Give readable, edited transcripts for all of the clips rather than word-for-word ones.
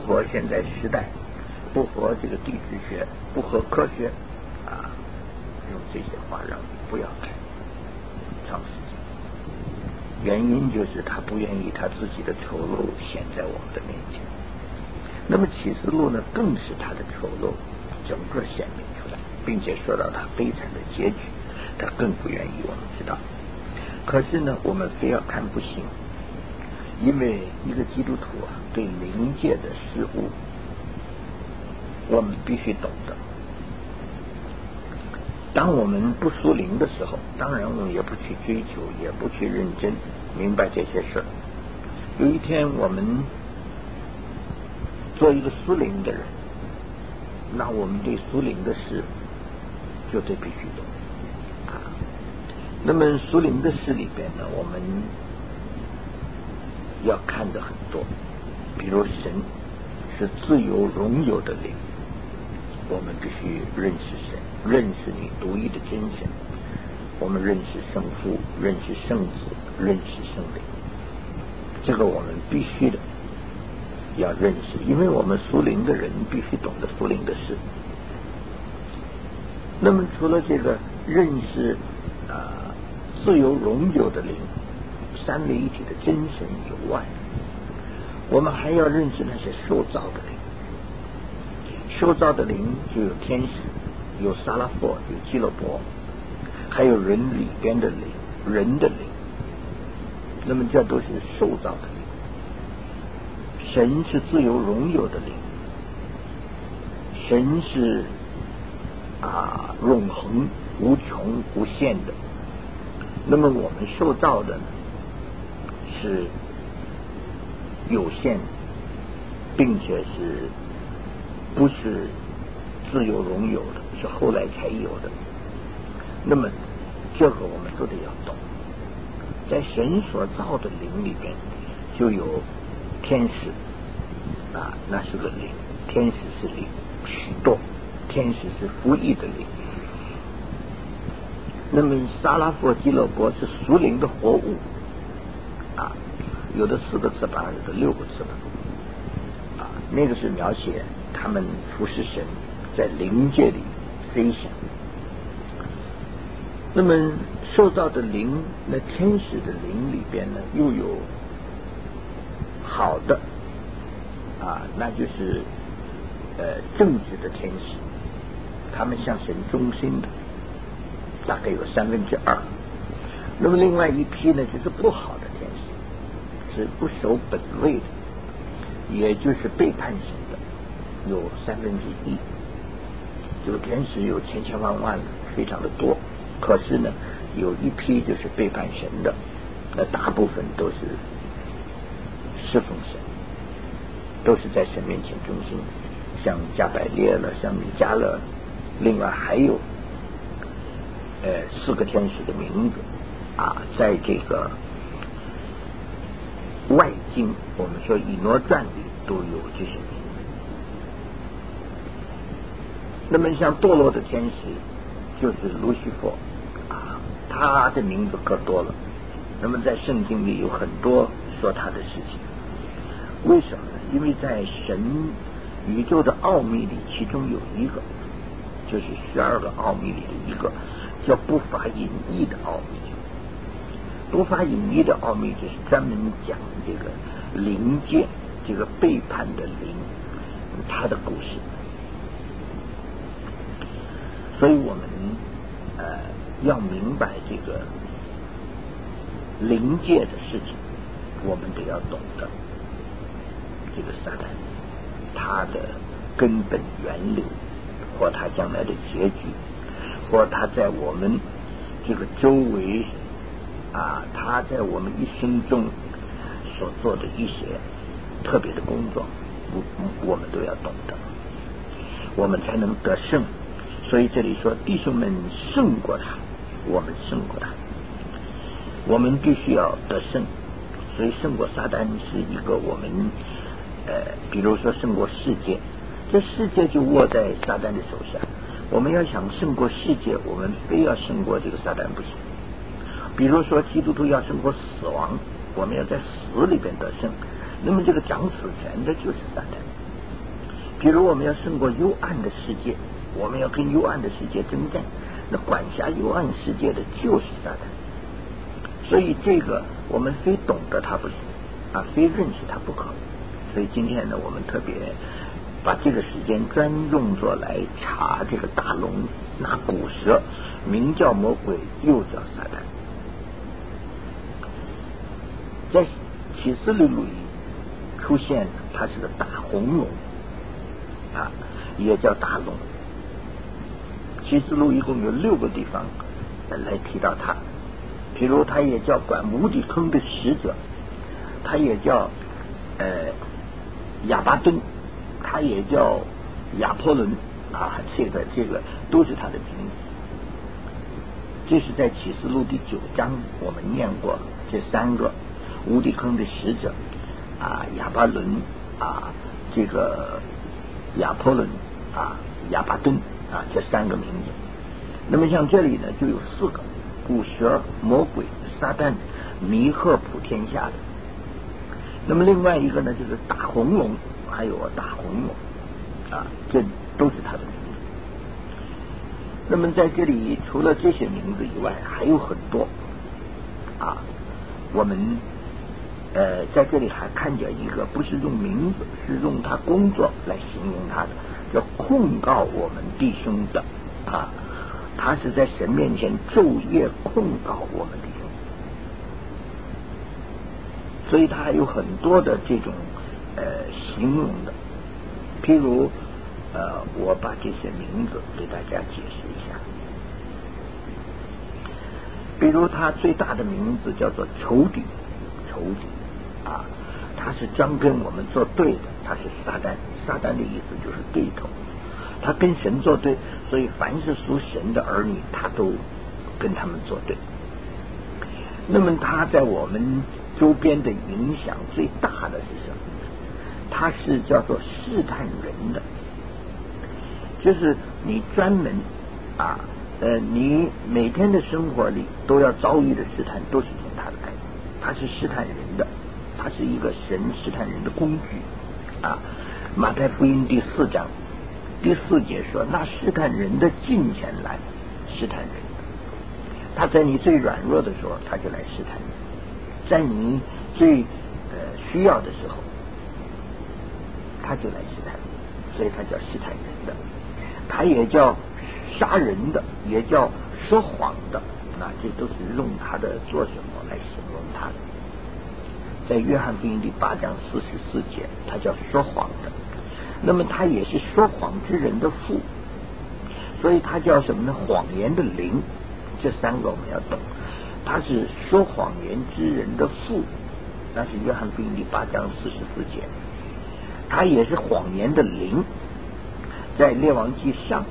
合现在时代，不合这个地质学，不合科学啊，用这些话让你不要看创世纪。原因就是他不愿意他自己的丑陋显在我们的面前。那么启示录呢，更是他的丑陋整个显明出来，并且说到他悲惨的结局，他更不愿意我们知道。可是呢，我们非要看不行，因为一个基督徒啊，对灵界的事物，我们必须懂得。当我们不属灵的时候，当然我们也不去追求，也不去认真明白这些事。有一天我们做一个属灵的人，那我们对属灵的事就得必须懂啊。那么属灵的事里边呢，我们要看的很多，比如神是自由荣有的灵，我们必须认识神，认识你独一的真神。我们认识圣父，认识圣子，认识圣灵，这个我们必须的要认识，因为我们属灵的人必须懂得属灵的事。那么除了这个认识自由永久的灵，三位一体的真神以外，我们还要认识那些受造的灵。受造的灵就有天使，有撒拉佛，有基勒伯，还有人里边的灵，人的灵。那么这都是受造的灵。神是自由永有的灵，神是永恒无穷无限的。那么我们受造的是有限，并且是不是自由拥有的，是后来才有的。那么这个我们都得要懂。在神所造的灵里边就有天使那是个灵，天使是灵，许多天使是服役的灵。那么撒拉佛、基勒伯是属灵的活物有的4个翅膀，有的6个翅膀那个是描写他们服侍神，在灵界里飞翔。那么受造的灵，那天使的灵里边呢，又有好的那就是正直的天使，他们向神忠心的，大概有2/3。那么另外一批呢，就是不好的天使，是不守本位的，也就是背叛神的，有1/3。这个天使有千千万万，非常的多。可是呢，有一批就是背叛神的，那大部分都是侍奉神，都是在神面前忠心，像加百列了，像米迦勒，另外还有4个天使的名字在这个外经，我们说以诺传里都有这些名字。那么像堕落的天使就是路西佛他的名字可多了。那么在圣经里有很多说他的事情。为什么呢？因为在神宇宙的奥秘里，其中有一个就是12个奥秘里的一个叫不法隐逸的奥秘。不法隐逸的奥秘就是专门讲这个灵界，这个背叛的灵他的故事。所以我们要明白这个灵界的事情，我们得要懂得这个撒旦他的根本源流，或他将来的结局，或他在我们这个周围他在我们一生中所做的一些特别的工作，我们都要懂得，我们才能得胜。所以这里说弟兄们胜过他，我们胜过他，我们必须要得胜。所以胜过撒旦是一个我们比如说胜过世界，这世界就握在撒旦的手下。我们要想胜过世界，我们非要胜过这个撒旦不行。比如说基督徒要胜过死亡，我们要在死里边得胜。那么这个掌死权的就是撒旦， 比如我们要胜过幽暗的世界，我们要跟幽暗的世界征战，那管辖幽暗世界的就是撒旦。所以这个我们非懂得它不行啊，非认识它不可。所以今天呢，我们特别把这个时间专用作来查这个大龙，那古蛇名叫魔鬼，又叫撒旦。在启示录里出现，它是个大红龙啊，也叫大龙。启示录一共有6个地方来提到它，比如它也叫管无底坑的使者，它也叫亚巴敦，它也叫亚波伦啊，这个都是它的名字。这是在启示录第9章我们念过这3个无底坑的使者啊，亚巴伦啊，这个亚波伦啊，亚巴敦啊，这3个名字。那么像这里呢，就有4个：古蛇、魔鬼、撒旦、弥赫普天下的。那么另外一个呢，就是大红龙，还有大红龙啊，这都是他的名字。那么在这里除了这些名字以外，还有很多啊。我们在这里还看见一个，不是用名字，是用他工作来形容他的，叫控告我们弟兄的啊。他是在神面前昼夜控告我们弟兄。所以它还有很多的这种形容的，譬如我把这些名字给大家解释一下。比如它最大的名字叫做仇敌啊，它是专跟我们作对的，它是撒旦。撒旦的意思就是对头，他跟神作对，所以凡是属神的儿女，他都跟他们作对。那么他在我们周边的影响最大的是什么？它是叫做试探人的，就是你专门啊你每天的生活里都要遭遇的试探，都是从他来，他是试探人的，他是一个神试探人的工具啊。马太福音第4章第4节说，那试探人的近前来试探人的，他在你最软弱的时候，他就来试探你，在你最需要的时候，他就来试探你，所以他叫试探人的。他也叫杀人的，也叫说谎的，那这都是用他的做什么来形容他的。在约翰福音第8章44节，他叫说谎的。那么他也是说谎之人的父，所以他叫什么呢？谎言的灵。这3个我们要懂，他是说谎言之人的父，那是约翰福音第8章44节。他也是谎言的灵，在列王记上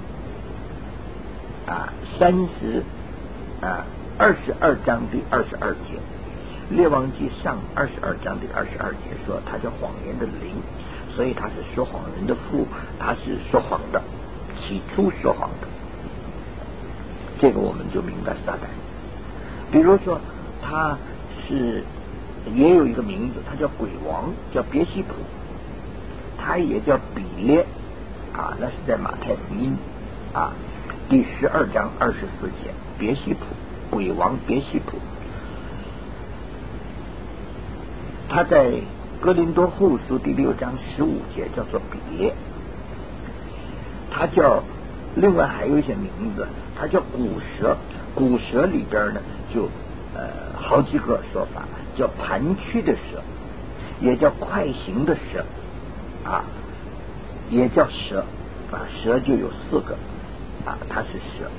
22章第22节，列王记上22章第22节说他叫谎言的灵，所以他是说谎人的父，他是说谎的，起初说谎的。这个我们就明白撒旦。比如说他是也有一个名字，他叫鬼王，叫别西卜，他也叫比列啊，那是在马太福音啊第12章24节，别西卜，鬼王别西卜。他在哥林多后书第6章15节叫做比列。他叫另外还有一些名字，他叫古蛇，古蛇里边呢就好几个说法，叫盘曲的蛇，也叫快行的蛇啊，也叫蛇啊，蛇就有4个啊，它是蛇。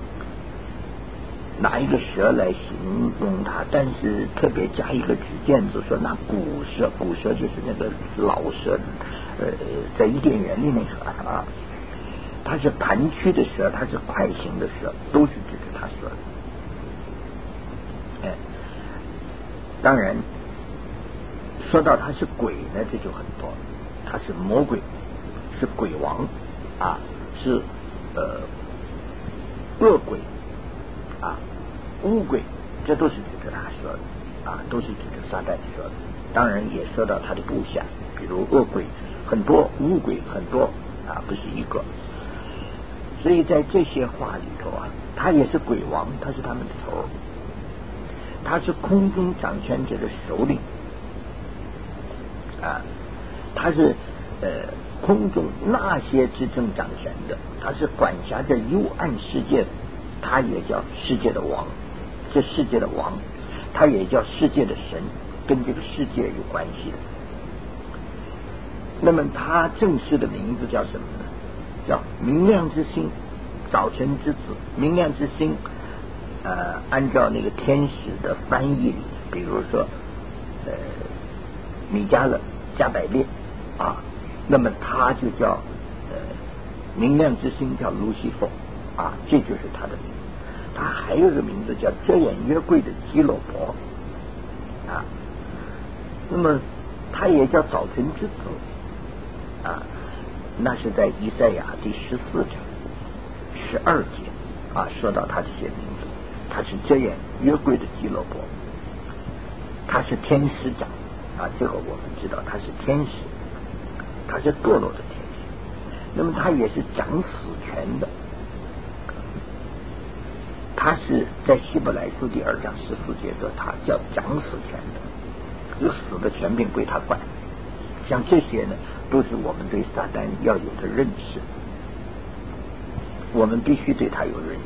拿一个蛇来形容它，但是特别加一个指箭字，说拿古蛇，古蛇就是那个老蛇，在伊甸园里那个啊，它是盘曲的蛇，它是快行的蛇，都是指着他说的。当然说到他是鬼呢，这就很多，他是魔鬼，是鬼王啊，是恶鬼啊，污鬼，这都是指着他说的啊，都是指着撒旦说的。当然也说到他的部下，比如恶鬼很多，污鬼很多啊，不是一个。所以在这些话里头啊，他也是鬼王，他是他们的头，他是空中掌权者的首领啊，他是空中那些之政掌权的，他是管辖着幽暗世界的，他也叫世界的王，这世界的王，他也叫世界的神，跟这个世界有关系的。那么他正式的名字叫什么呢？叫明亮之星，早晨之子。明亮之星按照那个天使的翻译，比如说米迦勒、加百列啊，那么他就叫明亮之星，叫路西弗啊，这就是他的名字。他还有个名字叫遮掩约柜的基罗伯啊，那么他也叫早晨之子啊，那是在以赛亚第14章12节啊，说到他这些名字，他是遮掩约柜的基罗伯，他是天使长啊，这个我们知道他是天使，他是堕落的天使，那么他也是掌死权的，他是在希伯来书第2章14节说他叫掌死权的，有死的权柄归他管。像这些呢，都是我们对撒旦要有的认识，我们必须对他有认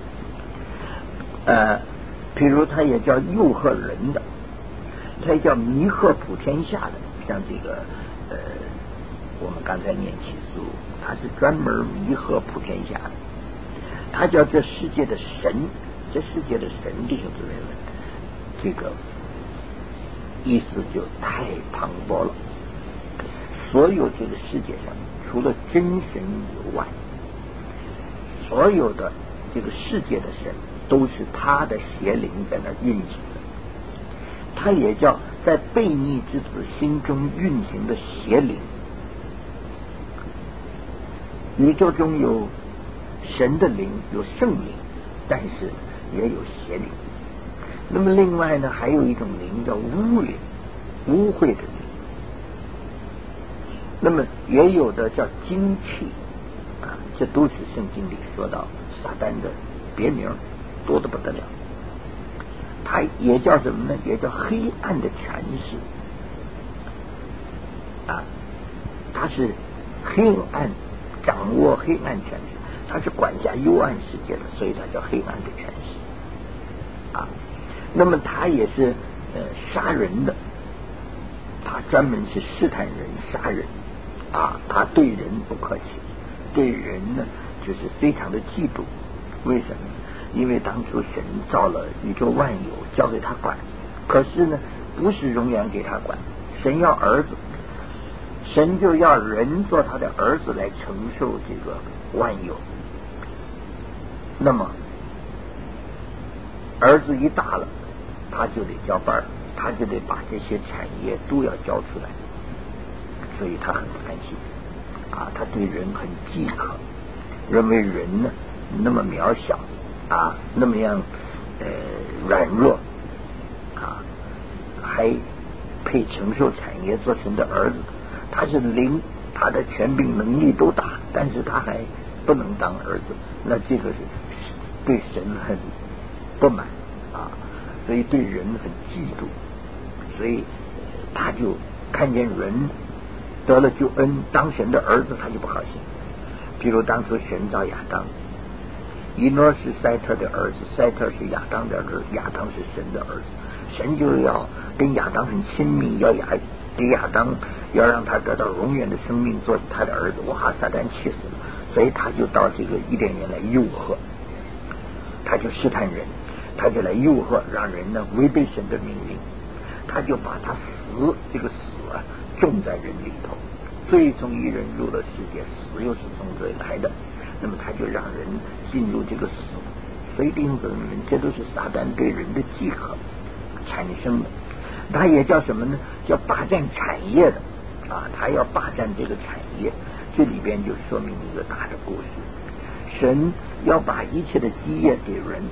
识。譬如他也叫诱惑人的，他也叫迷惑普天下的，像这个我们刚才念起书，他是专门迷惑普天下的。他叫这世界的神，这世界的神，弟兄姊妹们，这个意思就太磅礴了。所有这个世界上，除了真神以外，所有的这个世界的神都是他的邪灵在那运行的。他也叫在悖逆之子心中运行的邪灵。宇宙中有神的灵，有圣灵，但是也有邪灵。那么另外呢，还有一种灵叫污灵，污秽的灵。那么也有的叫精气啊，这都是圣经里说到撒旦的别名，多得不得了。它也叫什么呢？也叫黑暗的权势啊，它是黑暗，掌握黑暗权势，它是管辖幽暗世界的，所以它叫黑暗的权势啊。那么它也是杀人的，它专门是试探人、杀人啊，他对人不客气，对人呢就是非常的嫉妒。为什么？因为当初神造了宇宙万有，交给他管，可是呢不是永远给他管，神要儿子，神就要人做他的儿子来承受这个万有。那么儿子一大了，他就得交班，他就得把这些产业都要交出来，所以他很不开心啊，他对人很饥渴，认为人呢那么渺小啊，那么样软弱啊，还配承受产业做神的儿子。他是灵，他的权柄能力都大，但是他还不能当儿子，那这个是对神很不满啊，所以对人很嫉妒，所以他就看见人得了救恩，当神的儿子，他就不高兴。比如当初神造亚当，以诺是塞特的儿子，塞特是亚当的儿子，亚当是神的儿子，神就要跟亚当很亲密，要给亚当要让他得到永远的生命，做他的儿子。哇，撒旦气死了，所以他就到这个伊甸园来诱惑，他就试探人，他就来诱惑，让人呢违背神的命令，他就把他死这个死啊种在人里头。罪从一人入了世界，死又是从罪来的，那么他就让人进入这个死。所以弟兄姊妹们，这都是撒旦对人的饥渴产生的。他也叫什么呢？叫霸占产业的啊，他要霸占这个产业。这里边就说明一个大的故事，神要把一切的基业给人，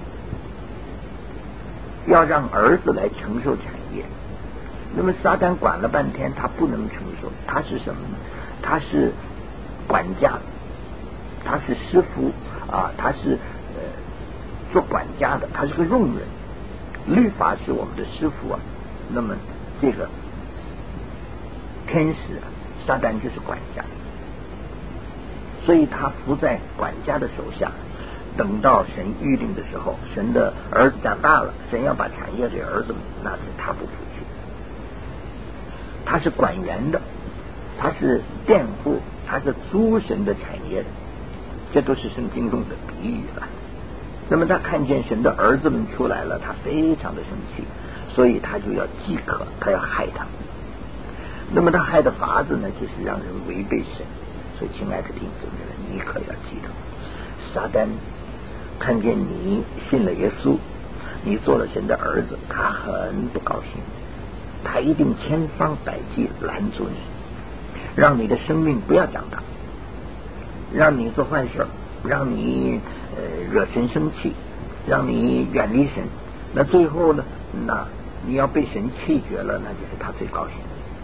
要让儿子来承受产业。那么撒旦管了半天，他不能承受，他是什么呢？他是管家，他是师傅啊，他是做管家的，他是个佣人。律法是我们的师傅啊，那么这个天使撒旦就是管家，所以他服在管家的手下。等到神预定的时候，神的儿子长大了，神要把产业给儿子们，那是他不服气。他是管园的，他是佃户，他是租神的产业的，这都是圣经中的比喻了。那么他看见神的儿子们出来了，他非常的生气，所以他就要饥渴，他要害他。那么他害的法子呢，就是让人违背神。所以亲爱的弟兄姊妹们，你可要记得，撒旦看见你信了耶稣，你做了神的儿子，他很不高兴，他一定千方百计拦阻你，让你的生命不要长大，让你做坏事，让你惹神生气，让你远离神。那最后呢，那你要被神弃绝了，那就是他最高兴。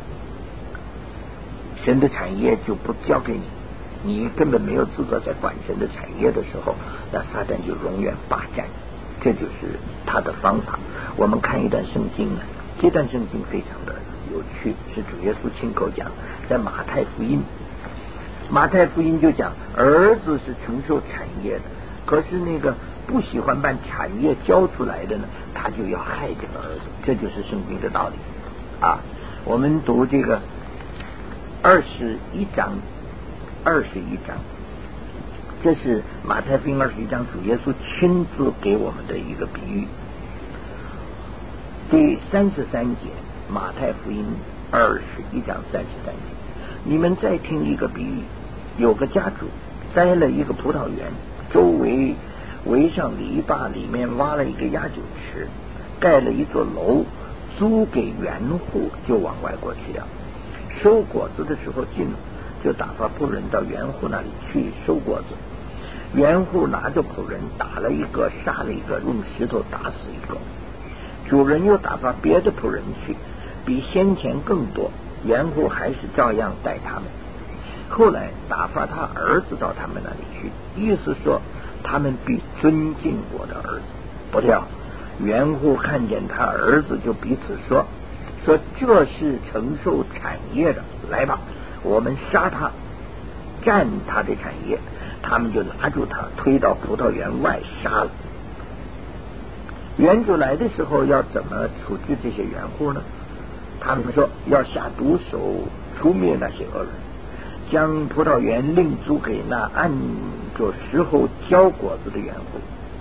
神的产业就不交给你，你根本没有资格在管神的产业的时候，那撒旦就永远霸占，这就是他的方法。我们看一段圣经呢，这段圣经非常的有趣，是主耶稣亲口讲，在马太福音。马太福音就讲儿子是承受产业的，可是那个不喜欢把产业交出来的呢，他就要害这个儿子，这就是圣经的道理啊。我们读这个21章，这是马太福音21章主耶稣亲自给我们的一个比喻。第33节，马太福音21章33节，你们再听一个比喻，有个家主栽了一个葡萄园，周围围上篱笆，里面挖了一个压酒池，盖了一座楼，租给园户，就往外国去了。收果子的时候近了，就打发仆人到园户那里去收果子。园户拿着仆人，打了一个，杀了一个，用石头打死一个。主人又打发别的仆人去，比先前更多，园户还是照样待他们。后来打发他儿子到他们那里去，意思说他们必尊敬我的儿子。不料园户看见他儿子，就彼此说这是承受产业的，来吧，我们杀他，占他的产业。他们就拿住他，推到葡萄园外杀了。园主来的时候要怎么处置这些园户呢？他们说要下毒手除灭那些恶人，将葡萄园另租给那按着时候交果子的园户。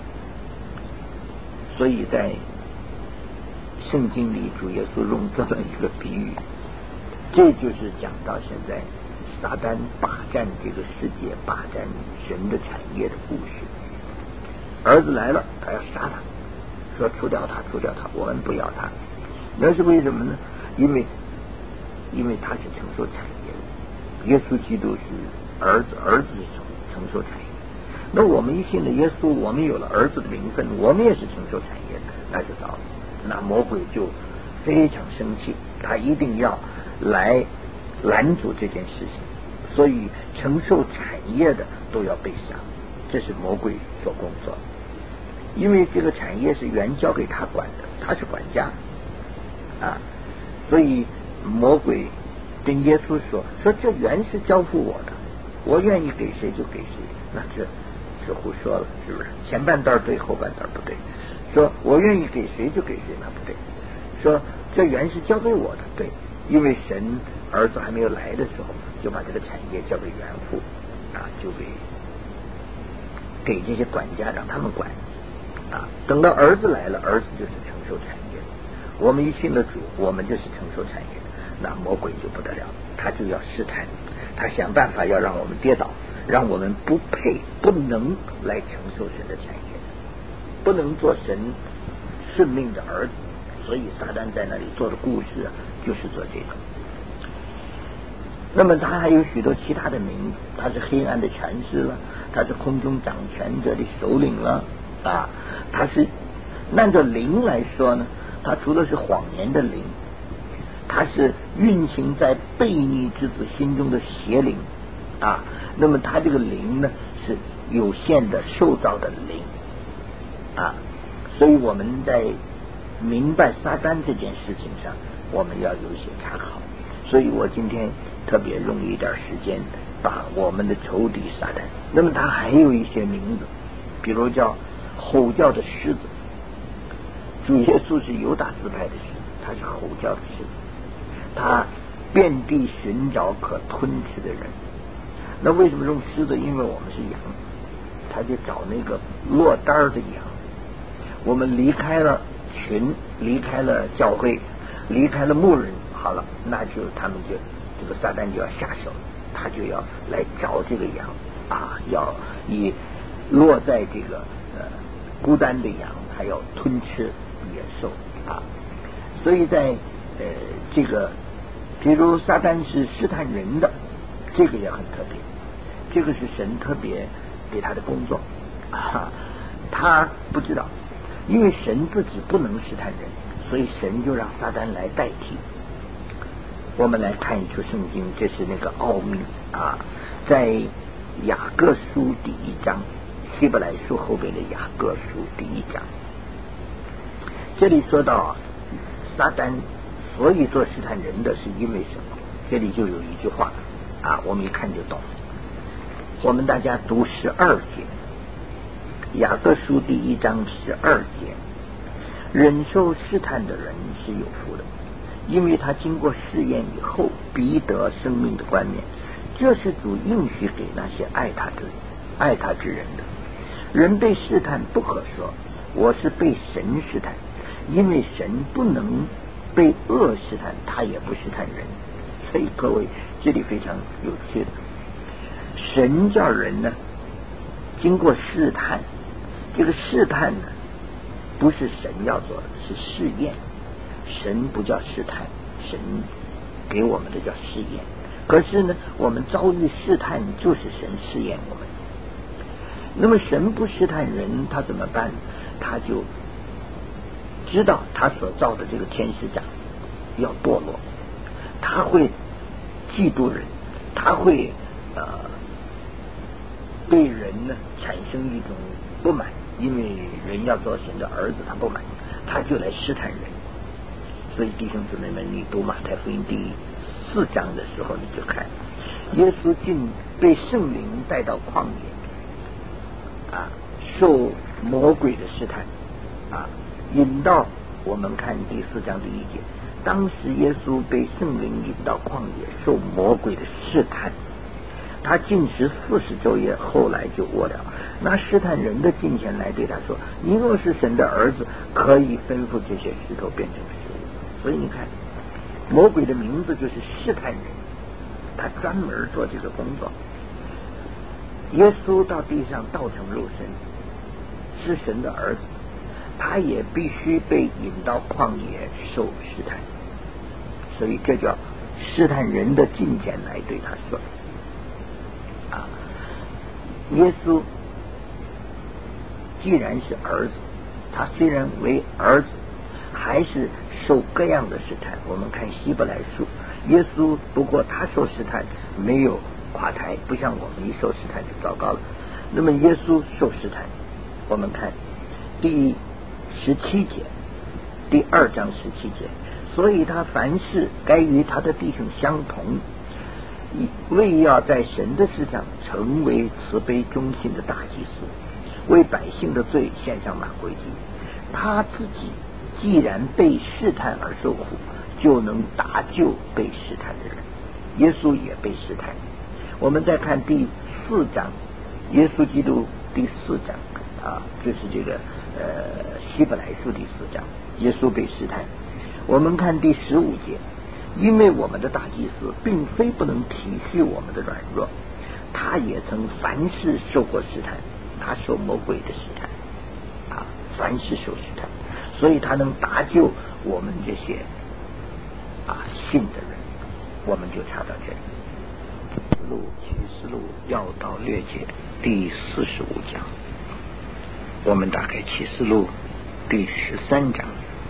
所以在圣经里，主耶稣用这么一个比喻，这就是讲到现在撒旦霸占这个世界，霸占神的产业的故事。儿子来了，他要杀他，说除掉他，我们不要他。那是为什么呢？因为他是承受产业的，耶稣基督是儿子是承受产业。那我们一信了耶稣，我们有了儿子的名分，我们也是承受产业的，那就糟了。那魔鬼就非常生气，他一定要来拦阻这件事情，所以承受产业的都要被杀，这是魔鬼所工作。因为这个产业是原交给他管的，他是管家啊，所以魔鬼跟耶稣说这原是交付我的，我愿意给谁就给谁。那这是胡说了，是不是？前半段对，后半段不对。说我愿意给谁就给谁，那不对。说这原是交给我的，对，因为神儿子还没有来的时候，就把这个产业交给园户啊，就给这些管家让他们管啊。等到儿子来了，儿子就是承受产业。我们一信了主，我们就是承受产业。那魔鬼就不得了，他就要试探，他想办法要让我们跌倒，让我们不配，不能来承受神的产业，不能做神顺命的儿子。所以撒旦在那里做的故事就是做这个。那么他还有许多其他的名字，他是黑暗的权势了，他是空中掌权者的首领了啊，他是按照灵来说呢，他除了是谎言的灵，他是运行在悖逆之子心中的邪灵啊。那么他这个灵呢是有限的受造的灵啊，所以我们在明白撒旦这件事情上，我们要有些参考。所以我今天特别用一点时间把我们的仇敌撒旦，那么他还有一些名字，比如叫吼叫的狮子。主耶稣是犹大支派的狮子，他是吼叫的狮子，他遍地寻找可吞吃的人。那为什么用狮子？因为我们是羊，他就找那个落单的羊。我们离开了群，离开了教会，离开了牧人，好了，那就他们就这个撒旦就要下手，他就要来找这个羊啊，要以落在这个孤单的羊，还要吞吃野兽啊。所以在这个比如撒旦是试探人的，这个也很特别，这个是神特别给他的工作啊，他不知道，因为神自己不能试探人，所以神就让撒旦来代替。我们来看一处圣经，这是那个奥秘啊，在雅各书第1章，希伯来书后边的雅各书第1章，这里说到撒旦所以做试探人的是因为什么？这里就有一句话啊，我们一看就懂。我们大家读12节，雅各书第1章12节，忍受试探的人是有福的，因为他经过试验以后必得生命的冠冕，这是主应许给那些爱他之人的。人被试探不可说我是被神试探，因为神不能被恶试探，他也不试探人。所以各位，这里非常有趣的，神叫人呢经过试探，这个试探呢不是神要做的，是试验。神不叫试探，神给我们的叫试验。可是呢，我们遭遇试探就是神试验我们。那么神不试探人，他怎么办？他就知道他所造的这个天使长要堕落，他会嫉妒人，他会对人呢产生一种不满，因为人要做神的儿子，他不满，他就来试探人。所以弟兄姊妹们，你读马太福音第4章的时候，你就看耶稣被圣灵带到旷野啊，受魔鬼的试探啊，引到我们看第4章第1节，当时耶稣被圣灵引到旷野，受魔鬼的试探，他禁食40昼夜，后来就卧了。那试探人的近前来对他说，你若是神的儿子，可以吩咐这些石头变成食物。所以你看，魔鬼的名字就是试探人，他专门做这个工作。耶稣到地上道成肉身，是神的儿子，他也必须被引到旷野受试探，所以这叫试探人的近前来对他说啊，耶稣既然是儿子，他虽然为儿子，还是受各样的试探。我们看希伯来书，耶稣不过他受试探没有垮台，不像我们一受试探就糟糕了。那么耶稣受试探，我们看第17节，第2章17节，所以他凡事该与他的弟兄相同，为要在神的事上成为慈悲忠心的大祭司，为百姓的罪献上马归祭。他自己既然被试探而受苦，就能搭救被试探的人。耶稣也被试探。我们再看第4章，耶稣基督第4章啊，就是这个希伯来书第4章，耶稣被试探。我们看第15节，因为我们的大祭司并非不能体恤我们的软弱，他也曾凡事受过试探，他受魔鬼的试探啊，凡事受试探，所以他能搭救我们这些信的人。我们就查到这里。启示录要道略解第45章，我们打开启示录第13章。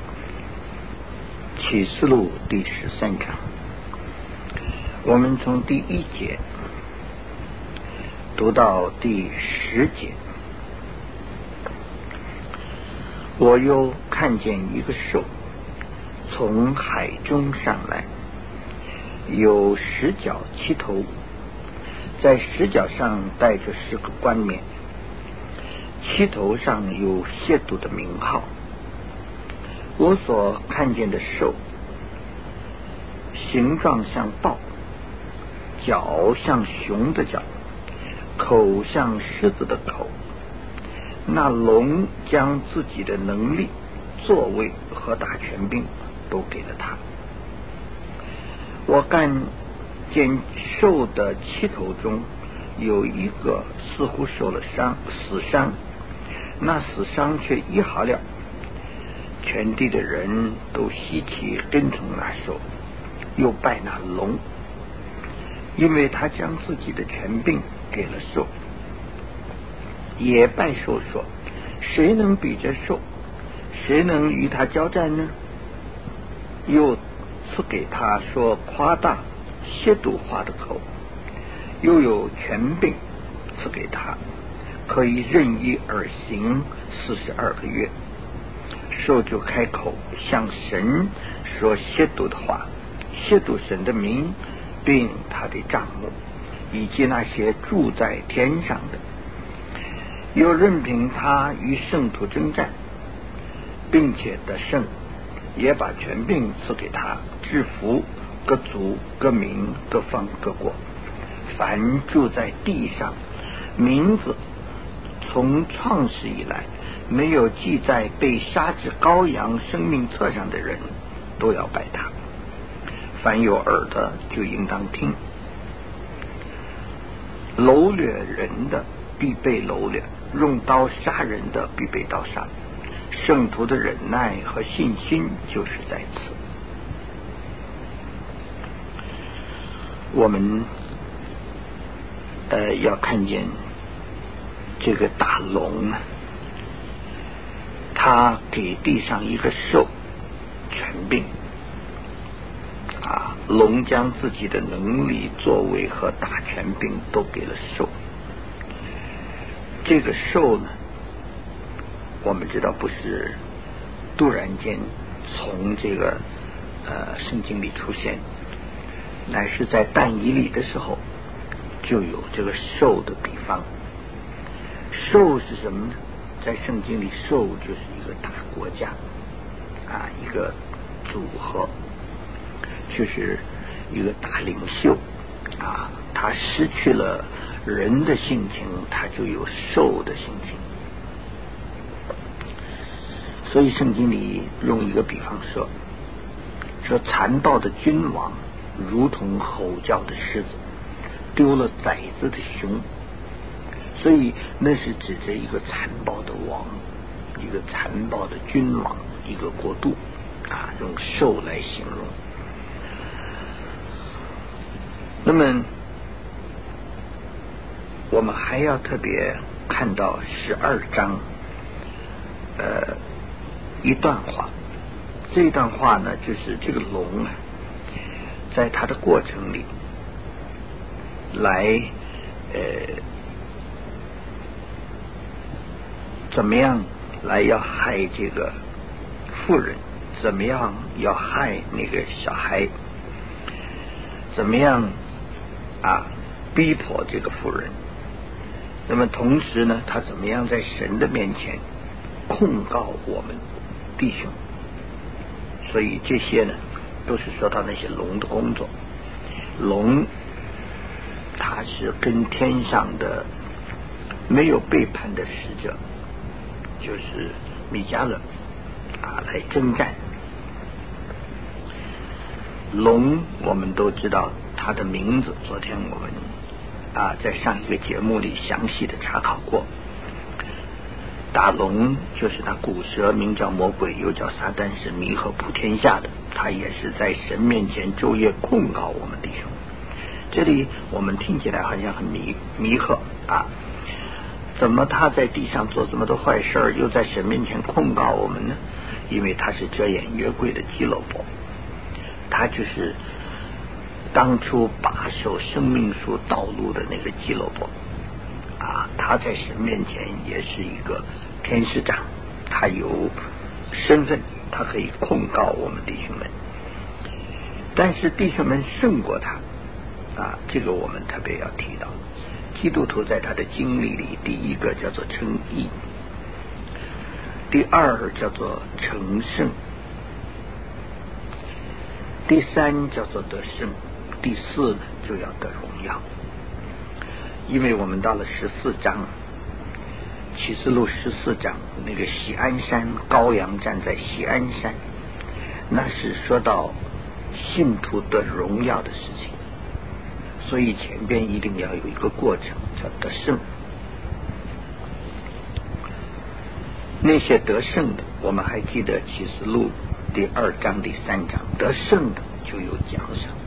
启示录第13章，我们从第1节读到第10节，我又看见一个兽从海中上来，有10角7头，在10角上带着10个冠冕，7头上有亵渎的名号。我所看见的兽形状像豹，脚像熊的脚，口像狮子的口。那龙将自己的能力、作为和大权柄都给了他。我看见兽的7头中有一个似乎受了死伤，那死伤却医好了。全地的人都稀奇跟从那兽，又拜那龙，因为他将自己的权柄给了兽。也拜兽说：谁能比这兽？谁能与他交战呢？又赐给他说夸大亵渎话的口，又有权柄赐给他，可以任意而行42个月。兽就开口向神说亵渎的话，亵渎神的名，并他的帐幕，以及那些住在天上的。又任凭他与圣徒征战，并且得胜，也把权柄赐给他，制服各族、各民、各方、各国，凡住在地上，名字从创世以来没有记在被杀之羔羊生命册上的人，都要拜他。凡有耳的就应当听。掳掠人的必被掳掠，用刀杀人的必被刀杀。圣徒的忍耐和信心就是在此。我们要看见这个大龙，他给地上一个兽权柄啊，龙将自己的能力、作为和大权柄都给了兽。这个兽呢，我们知道不是突然间从这个圣经里出现，乃是在但以理的时候就有这个兽的比方。兽是什么呢？在圣经里，兽就是一个大国家啊，一个组合，就是一个大领袖啊。他失去了人的性情，他就有兽的性情。所以圣经里用一个比方说残暴的君王如同吼叫的狮子，丢了崽子的熊。所以那是指着一个残暴的王，一个残暴的君王，一个国度啊，用兽来形容。那么我们还要特别看到12章一段话。这段话呢，就是这个龙啊，在它的过程里来怎么样来要害这个妇人，怎么样要害那个小孩，怎么样逼迫这个妇人。那么同时呢，他怎么样在神的面前控告我们弟兄。所以这些呢，都是说到那些龙的工作。龙它是跟天上的没有背叛的使者，就是米迦勒来征战。龙我们都知道它的名字，昨天我们在上一个节目里详细的查考过。大龙就是那古蛇，名叫魔鬼，又叫撒旦，是迷惑普天下的。他也是在神面前昼夜控告我们弟兄。这里我们听起来好像很迷惑怎么他在地上做这么多坏事，又在神面前控告我们呢？因为他是遮掩约柜的基路伯，他就是当初把守生命树道路的那个基路伯他在神面前也是一个天使长，他有身份，他可以控告我们弟兄们，但是弟兄们胜过他这个我们特别要提到。基督徒在他的经历里，第一个叫做称义，第二叫做成圣，第三叫做得胜，第四就要得荣耀。因为我们到了14章，启示录14章，那个锡安山，羔羊站在锡安山，那是说到信徒得荣耀的事情，所以前边一定要有一个过程叫得胜。那些得胜的，我们还记得启示录第2章第3章，得胜的就有奖赏。